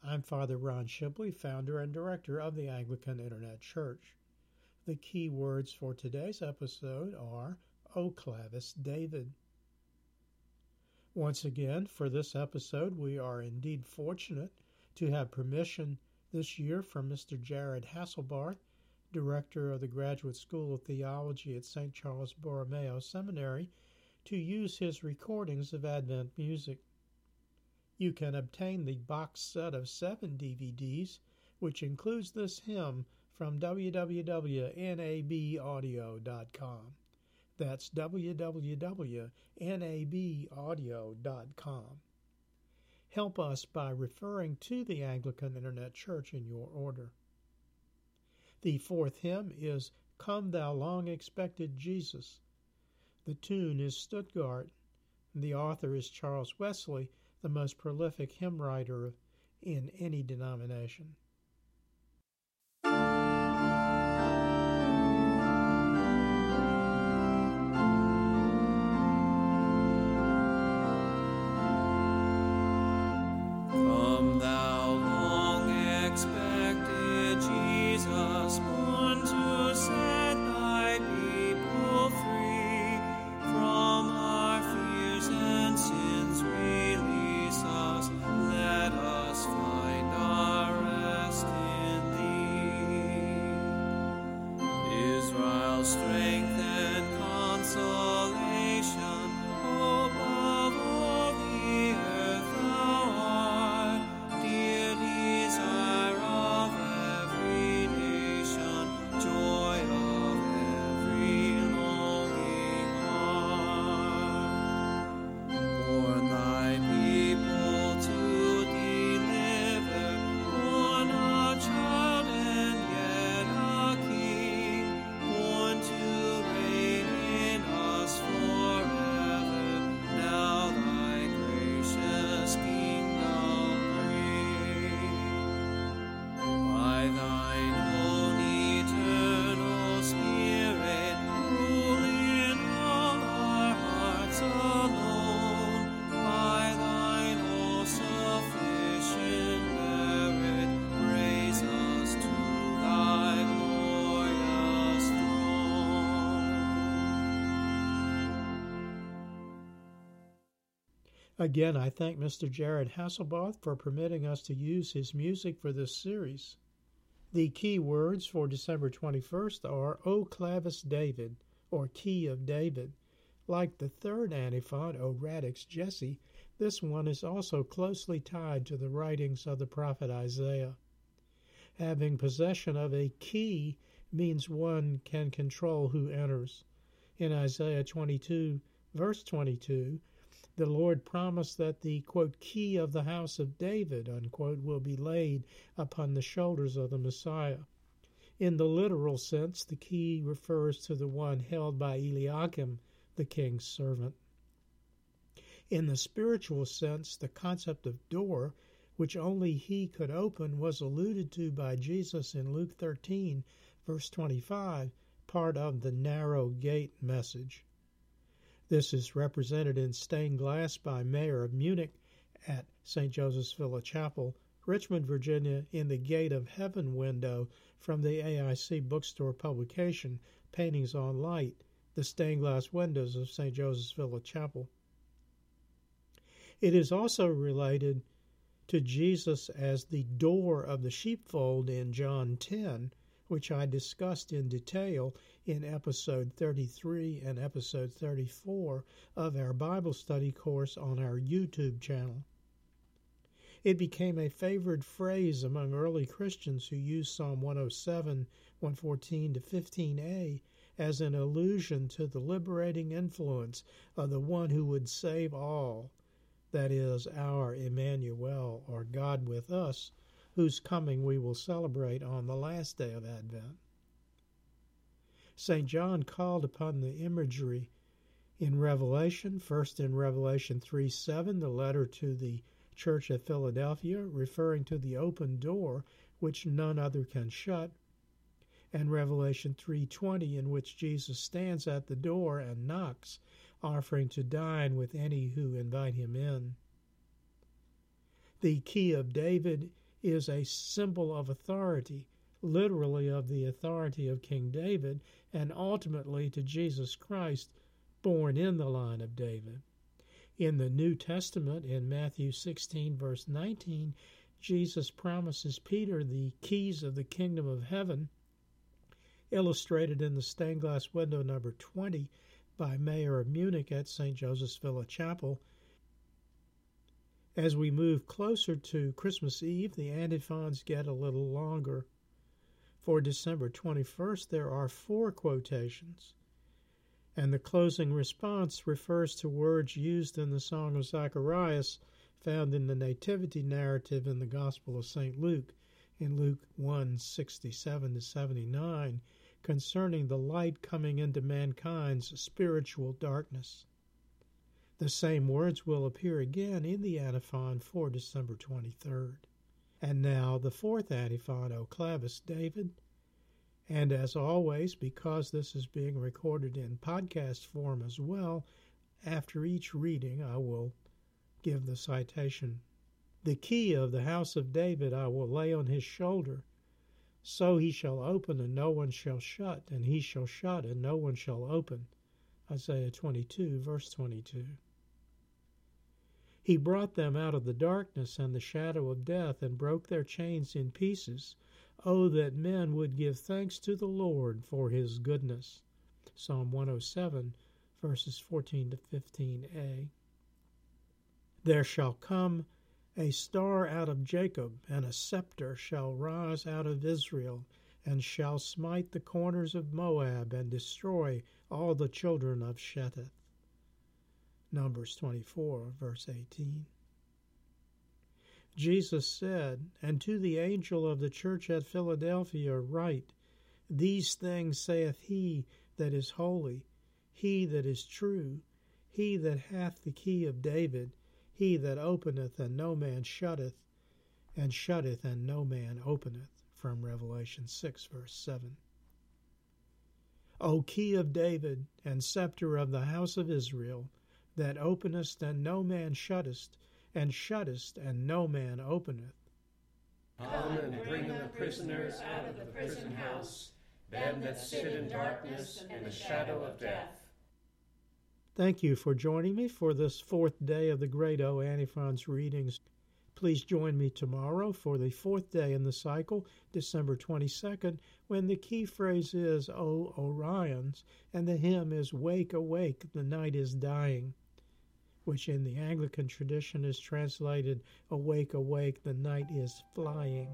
I'm Father Ron Shibley, founder and director of the Anglican Internet Church. The key words for today's episode are O Clavis David. Once again, for this episode, we are indeed fortunate to have permission this year from Mr. Jared Hasselbarth, director of the Graduate School of Theology at St. Charles Borromeo Seminary, to use his recordings of Advent music. You can obtain the box set of 7 DVDs, which includes this hymn, from www.nabaudio.com. That's www.nabaudio.com. Help us by referring to the Anglican Internet Church in your order. The fourth hymn is Come Thou Long-Expected Jesus. The tune is Stuttgart. The author is Charles Wesley, the most prolific hymn writer in any denomination. Come thou long-expected Jesus, born to set thy people free from our fears and sins. Release us, let us find our rest in thee. Israel's strength and consolation, hope of all the earth thou art, dear desire of every nation, joy of every longing heart. Born thy people to deliver, born a child and yet a king, born to reign in us forever, now thy gracious kingdom bring. By thine own eternal Spirit, rule in all our hearts alone. By thine all-sufficient merit, raise us to thy glorious throne. Again, I thank Mr. Jared Hasselbarth for permitting us to use his music for this series. The key words for December 21st are O Clavis David, or Key of David. Like the third antiphon, O Radix Jesse, this one is also closely tied to the writings of the prophet Isaiah. Having possession of a key means one can control who enters. In Isaiah 22, verse 22, the Lord promised that the, quote, key of the house of David, unquote, will be laid upon the shoulders of the Messiah. In the literal sense, the key refers to the one held by Eliakim, the king's servant. In the spiritual sense, the concept of door, which only he could open, was alluded to by Jesus in Luke 13, verse 25, part of the narrow gate message. This is represented in stained glass by Mayor of Munich at St. Joseph's Villa Chapel, Richmond, Virginia, in the Gate of Heaven window from the AIC bookstore publication, Paintings on Light, the stained glass windows of St. Joseph's Villa Chapel. It is also related to Jesus as the door of the sheepfold in John 10, which I discussed in detail in episode 33 and episode 34 of our Bible study course on our YouTube channel. It became a favored phrase among early Christians who used Psalm 107, 114 to 15a as an allusion to the liberating influence of the one who would save all, that is, our Emmanuel, or God with us, whose coming we will celebrate on the last day of Advent. St. John called upon the imagery in Revelation, first in Revelation 3:7, the letter to the church at Philadelphia, referring to the open door which none other can shut, and Revelation 3:20, in which Jesus stands at the door and knocks, offering to dine with any who invite him in. The Key of David is a symbol of authority, literally of the authority of King David, and ultimately to Jesus Christ, born in the line of David. In the New Testament, in Matthew 16, verse 19, Jesus promises Peter the keys of the kingdom of heaven, illustrated in the stained glass window number 20 by Mayer of Munich at St. Joseph's Villa Chapel. As we move closer to Christmas Eve, the antiphons get a little longer. For December 21st, there are 4 quotations, and the closing response refers to words used in the Song of Zacharias found in the Nativity narrative in the Gospel of St. Luke, in Luke 1:67-79, concerning the light coming into mankind's spiritual darkness. The same words will appear again in the antiphon for December 23rd. And now the 4th antiphon, O Clavis David. And as always, because this is being recorded in podcast form as well, after each reading I will give the citation. The key of the house of David I will lay on his shoulder. So he shall open, and no one shall shut, and he shall shut, and no one shall open. Isaiah 22, verse 22. He brought them out of the darkness and the shadow of death, and broke their chains in pieces. Oh, that men would give thanks to the Lord for his goodness. Psalm 107, verses 14 to 15a. There shall come a star out of Jacob, and a scepter shall rise out of Israel, and shall smite the corners of Moab, and destroy all the children of Shetheth. Numbers 24, verse 18. Jesus said, And to the angel of the church at Philadelphia write, These things saith he that is holy, he that is true, he that hath the key of David, he that openeth and no man shutteth, and shutteth and no man openeth. From Revelation 6, verse 7. O key of David, and scepter of the house of Israel, that openest and no man shuttest, and shuttest and no man openeth. Come and bring the prisoners out of the prison house, them that sit in darkness and the shadow of death. Thank you for joining me for this 4th day of the Great O Antiphons readings. Please join me tomorrow for the 4th day in the cycle, December 22nd, when the key phrase is, O Orions, and the hymn is Wake, Awake, the Night is Dying, which in the Anglican tradition is translated, Awake, Awake, the Night is Flying.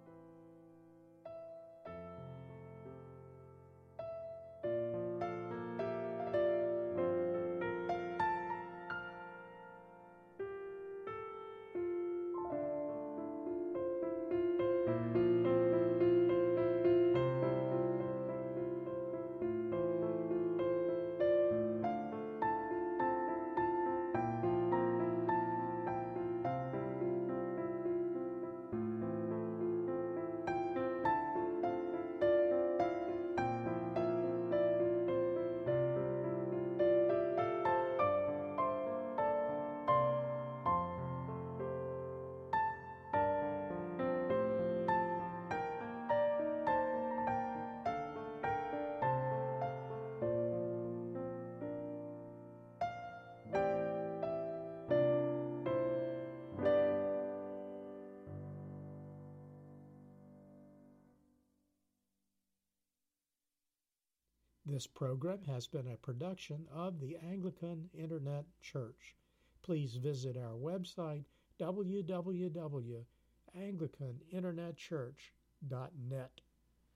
This program has been a production of the Anglican Internet Church. Please visit our website, www.anglicaninternetchurch.net.